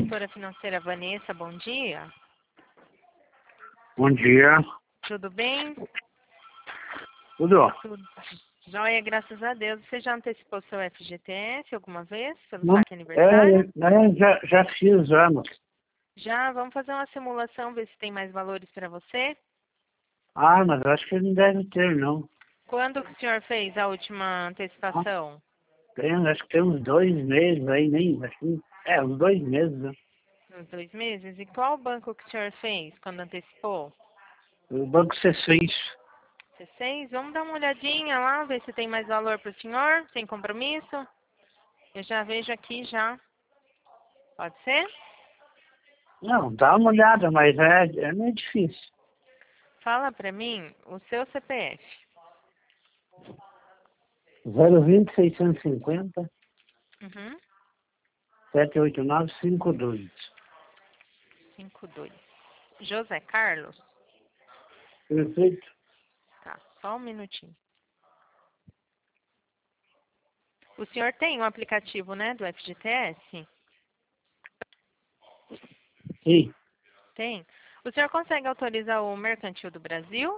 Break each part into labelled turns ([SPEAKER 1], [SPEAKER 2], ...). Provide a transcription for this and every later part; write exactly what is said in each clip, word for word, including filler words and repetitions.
[SPEAKER 1] consultora financeira Vanessa, bom dia.
[SPEAKER 2] Bom dia.
[SPEAKER 1] Tudo bem?
[SPEAKER 2] Tudo?
[SPEAKER 1] Tudo jóia, graças a Deus. Você já antecipou seu F G T S alguma vez? Pelo
[SPEAKER 2] Não,
[SPEAKER 1] saque aniversário?
[SPEAKER 2] é, é, já, já fiz anos.
[SPEAKER 1] Já, vamos fazer uma simulação, ver se tem mais valores para você.
[SPEAKER 2] Ah, mas acho que não deve ter, não.
[SPEAKER 1] Quando que o senhor fez a última antecipação?
[SPEAKER 2] Tem, acho que tem uns dois meses aí, nem, acho que, é, uns dois meses, né?
[SPEAKER 1] Uns dois meses? E qual banco que o senhor fez quando antecipou?
[SPEAKER 2] O Banco C seis.
[SPEAKER 1] C seis? Vamos dar uma olhadinha lá, ver se tem mais valor para o senhor, sem compromisso. Eu já vejo aqui já. Pode ser?
[SPEAKER 2] Não, dá uma olhada, mas é, é meio difícil.
[SPEAKER 1] Fala para mim o seu C P F.
[SPEAKER 2] zero vinte, seiscentos e cinquenta,
[SPEAKER 1] Uhum.
[SPEAKER 2] sete oito nove, cinco dois.
[SPEAKER 1] cinco dois. José Carlos?
[SPEAKER 2] Perfeito.
[SPEAKER 1] Tá, só um minutinho. O senhor tem um aplicativo, né, do F G T S?
[SPEAKER 2] Sim.
[SPEAKER 1] Tem. O senhor consegue autorizar o Mercantil do Brasil?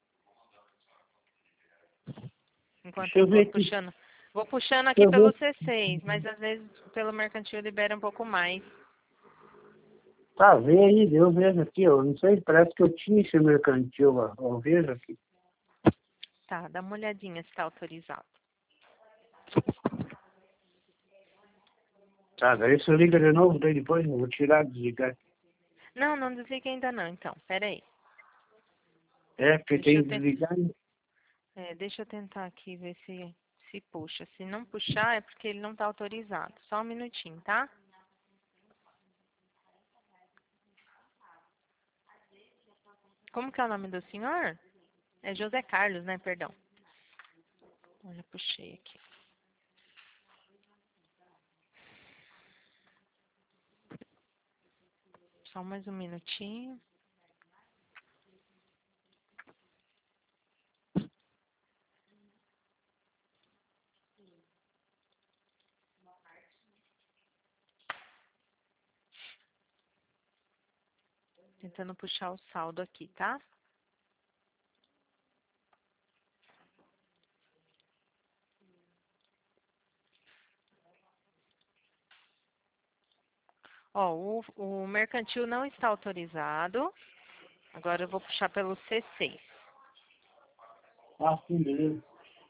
[SPEAKER 1] Enquanto
[SPEAKER 2] Deixa
[SPEAKER 1] eu
[SPEAKER 2] eu ver
[SPEAKER 1] vou
[SPEAKER 2] aqui.
[SPEAKER 1] puxando. Vou puxando
[SPEAKER 2] Deixa
[SPEAKER 1] aqui
[SPEAKER 2] eu
[SPEAKER 1] pelo
[SPEAKER 2] ver.
[SPEAKER 1] C seis, mas às vezes pelo Mercantil libera um pouco mais.
[SPEAKER 2] Tá, vê aí, eu vejo aqui, eu não sei, parece que eu tinha esse mercantil lá. Eu vejo aqui.
[SPEAKER 1] Tá, dá uma olhadinha se está autorizado.
[SPEAKER 2] Tá, daí você liga de novo, daí depois eu vou tirar, desligar.
[SPEAKER 1] Não, não desliga ainda não, então. Pera aí.
[SPEAKER 2] É, porque
[SPEAKER 1] Deixa
[SPEAKER 2] tem
[SPEAKER 1] eu,
[SPEAKER 2] que
[SPEAKER 1] te...
[SPEAKER 2] desligar. Né?
[SPEAKER 1] é, deixa eu tentar aqui ver se, se puxa. Se não puxar é porque ele não está autorizado. Só um minutinho, tá? Como que é o nome do senhor? É José Carlos, né? Perdão. Olha, puxei aqui. Só mais um minutinho. Tentando puxar o saldo aqui, tá? Ó, o, o mercantil não está autorizado. Agora eu vou puxar pelo C seis.
[SPEAKER 2] Ah, sim, beleza.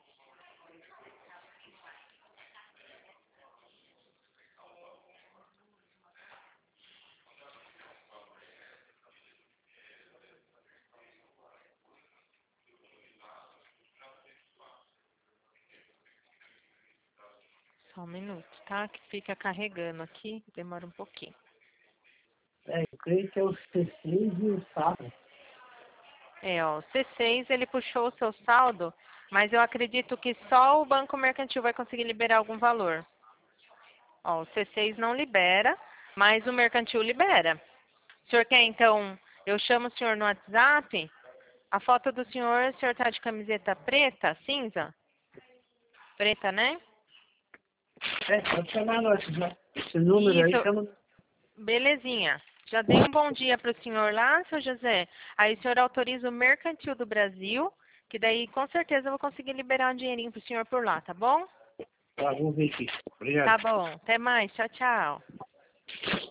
[SPEAKER 1] Só um minuto, tá? Que fica carregando aqui. Demora um pouquinho.
[SPEAKER 2] É, eu creio que é o C seis e o sábado.
[SPEAKER 1] É, ó, o C seis ele puxou o seu saldo, mas eu acredito que só o Banco Mercantil vai conseguir liberar algum valor. Ó, o C seis não libera, mas o Mercantil libera. O senhor quer, então, eu chamo o senhor no WhatsApp? A foto do senhor, o senhor tá de camiseta preta, cinza? Preta, né?
[SPEAKER 2] É, pode chamar no WhatsApp. Esse número aí
[SPEAKER 1] Isso,
[SPEAKER 2] chama.
[SPEAKER 1] belezinha. Já dei um bom dia para o senhor lá, seu José. Aí o senhor autoriza o Mercantil do Brasil, que daí com certeza eu vou conseguir liberar um dinheirinho para o senhor por lá, tá bom?
[SPEAKER 2] Tá, vamos ver aqui. Obrigado.
[SPEAKER 1] Tá bom. Até mais. Tchau, tchau.